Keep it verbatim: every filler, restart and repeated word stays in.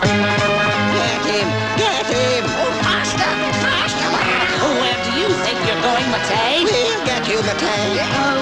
Get him! Get him! Oh, faster! Faster! Where do you think you're going, Matei? We'll get you, Matei.